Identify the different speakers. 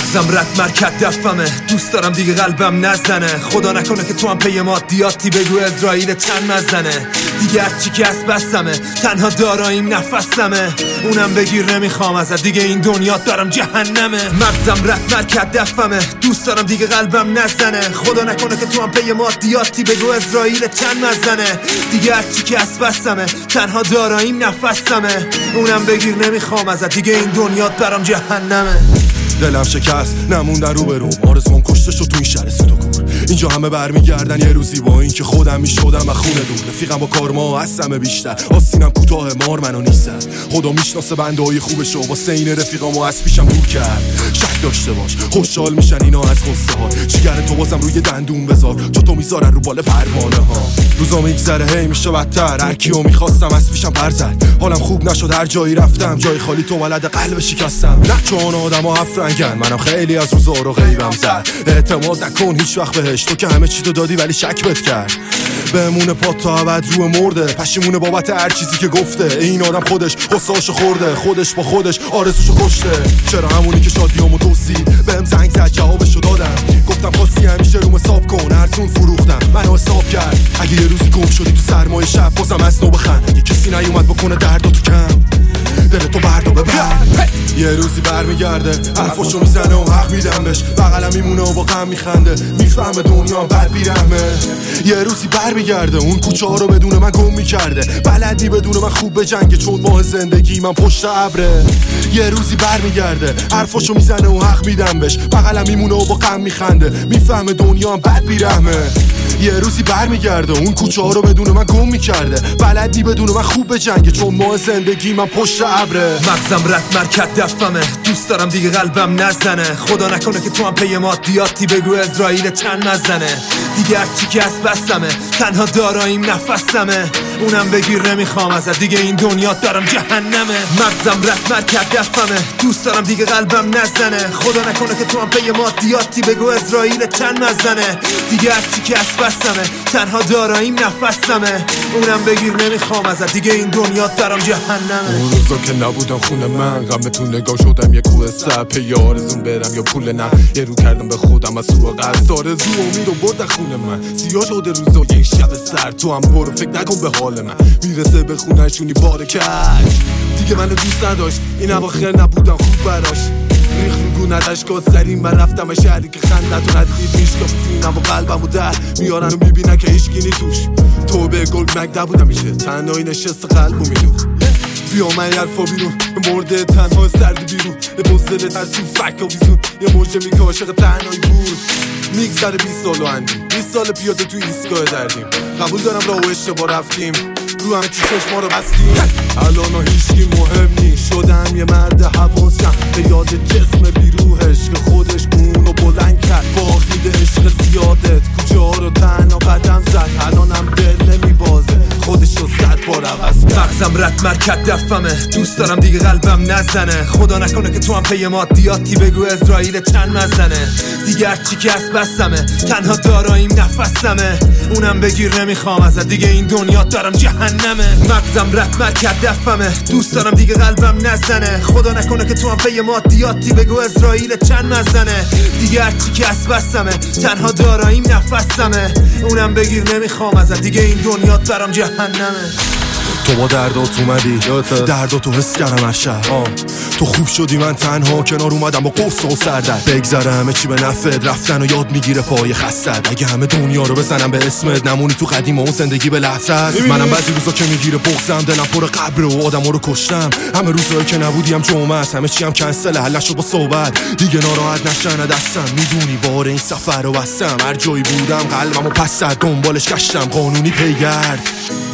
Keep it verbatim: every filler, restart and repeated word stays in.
Speaker 1: مغزم رد مرکت دفمه، دوست دارم دیگه قلبم نزنه. خدا نکنه که تو هم پی مادیاتی بگو اسرائیل چند مزنه. دیگه هرچی که از بسمه، تنها داراییم نفسمه. اونم بگیر نمیخوام ازت، دیگه این دنیا دارم جهنمه. مغزم رد مرکت دفمه، دوست دارم دیگه قلبم نزنه. خدا نکنه که تو هم پی مادیاتی بگو اسرائیل چند مزنه. دیگه هرچی که از بسمه، تنها داراییم نفسمه. اونم بگیر نمیخوام ازت، دیگه این دنیا دارم جهنمه.
Speaker 2: دلم شکست نموندن رو برو، آرزوام کشته شد تو این شهر سوت و کور. اینجا همه برمیگردن یه روزی با این که خودم میشدم و خونه دور. رفیقم با کارما هستم بیشتر، آستینم کوتاه مار منو نیستن. خدا میشناسه بنده های خوبشو، واسه این رفیقامو از پیشم دور کرد. شک داشته باش خوشحال میشن اینا از غصه ها، جیگر تو بازم روی دندون بذار، چون تو میذارن رو بال پروانه ها. روزا میگذره هی میشه بدتر، هر کیو میخواستم از پیشم پر زد. حالم خوب نشد هر جایی رفتم، جای خالی تو ولد قلب شکستم. نه چون آدما افرنگن، منم خیلی از روزا رو غیبم زد. اعتماد نکن هیچ وقت بهش، تو که همه چی تو دادی ولی شک بهت کرد. بمونه پات تا ابد رو مرده، پشیمونه بابت هر چیزی که گفته. این آدم خودش قصه‌اشو خورده، خودش با خودش آرزوشو کشته. چرا همونی که شادیامو دزدید بهم زنگ زد جوابشو دادم. گفتم خواستی همیشه روم حساب کن، ارزون فروختم منو حساب کرد. اگه یه روزی گم شدی تو سرمای شب بازم از نو بخند، یه کسی نیومد بکنه درداتو کم، دل تو بردو ببر. یه روزی برمیگرده حرفاشو میزنه و حق میدم بهش، بغلم میمونه و با غم میخنده، میفهمه دنیا بد بیرحمه. یه روزی برمیگرده اون کوچه ها رو بدون من گم میکرده، بلدی بدون من خوب به جنگه چون ماه زندگی من پشت ابره. یه روزی برمیگرده حرفاشو میزنه و حق میدم بهش، بغلم میمونه و با غم میخنده، میفهمه دنیا بد بیرحمه. یه روزی برمیگرده اون کوچه ها رو بدون من گم میکرده، بلدی بدون من خوب به جنگه چون ماه زندگی من پشت ابره.
Speaker 1: مغزم رد مرکت دفمه، دوست دارم دیگه قلبم نزنه. خدا نکنه که تو هم پی مادیاتی بگو اسرائیل چند مزنه. دیگه هرچی که از بسمه، تنها داراییم نفسمه. اونم بگیر نمیخوام ازت، دیگه این دنیا دارم جهنمه. مغزم رد مرکت دفمه، دوست دارم دیگه قلبم نزنه. خدا نکنه که تو هم پی مادیاتی بگو اسرائیل چند مزنه. دیگه هرچی که از بسمه، تنها داراییم نفسمه. اونم بگیر نمیخوام ازت، دیگه این دنیا دارم جهنمه.
Speaker 2: اون روزا که نبودم خونه من، غم تو نگاه شدم یه کوه سب، پی آرزون برم یا پول نه. یه رو کردم به خودم از سوء قصد، آرزو امید و بردن خونه من. سیاه شده روزا یه شب سر، تو هم برو فکر نکن به حال من. میرسه به خونه‌شونی بار کش، دیگه منو دوست نداشت. این اواخر نبودم خوب براش، ریخ رو گونتش کات سریم. من رفتم شهری که خندت و ندید میشکاف سینم و قلبم و در میارن و میبینن که هیچکی توش. تو به گلگ مک نبودم میشه، تنهایی نشست قلبو میدوخ. بیا من حرفا بیرون، مرده تنها سردی بیرون، به بزدل ترسون فک و ویزون. یه موجه میگه عاشق تنهایی بود، میگذره بیست سال و اندیم، بیست سال پیاده تو ایستگاه دردیم. قبول دارم راه و اشتباه رفتیم، رو همه چی چشما رو بستیم. الان هیچکی مهم نی، شدم یه مرد حواسم به یاد جسم بیروحش که خودش اونو بلند کرد. باقید عشق زیادت کوچه ها رو تنها قدم زد، الانم دل نمیبازه خودش رو صد بار عوض کرد.
Speaker 1: مغزم رد مرکت دفمه، دوست دارم دیگه قلبم نزنه. خدا نکنه که تو هم پی مادیاتی بگو اسرائیل چند مزنه. دیگه هرچی که از بسمه، تنها داراییم نفسمه. اونم بگیر نمیخوام ازت، دیگه این دنیا دارم جهنمه. مغزم رد مرکت دفمه، دوست دارم دیگه قلبم نزنه. خدا نکنه که تو هم پی مادیاتی بگو اسرائیل چند مزنه. دیگه هرچی که از بسمه، تنها داراییم نفسمه. اونم بگیر نمیخوام ازت، دیگه این دنیا دارم جهنمه.
Speaker 2: تو با دردات اومدی، درداتو حس کردم از شهر. تو خوب شدی من تنها کنار اومدم با قصه و سردرد. بگذره همه چی به نفعت، رفتن و یاد میگیره پای خستت. اگه همه دنیا رو بزنم به اسمت، نمونی تو قدیم و اون زندگی به لحظت. منم بعضی روزا که میگیره بغضم، دلم پر قبر و آدما رو کشتم. همه روزایی که نبودیم جمعه است، همه چی هم کنسل حل نشد با صحبت. دیگه ناراحت نشن دستم، میدونی بار این سفر رو بستم. هر جایی بودم قلبمو پس زد، دنبالش گشتم قانونی پیگرد.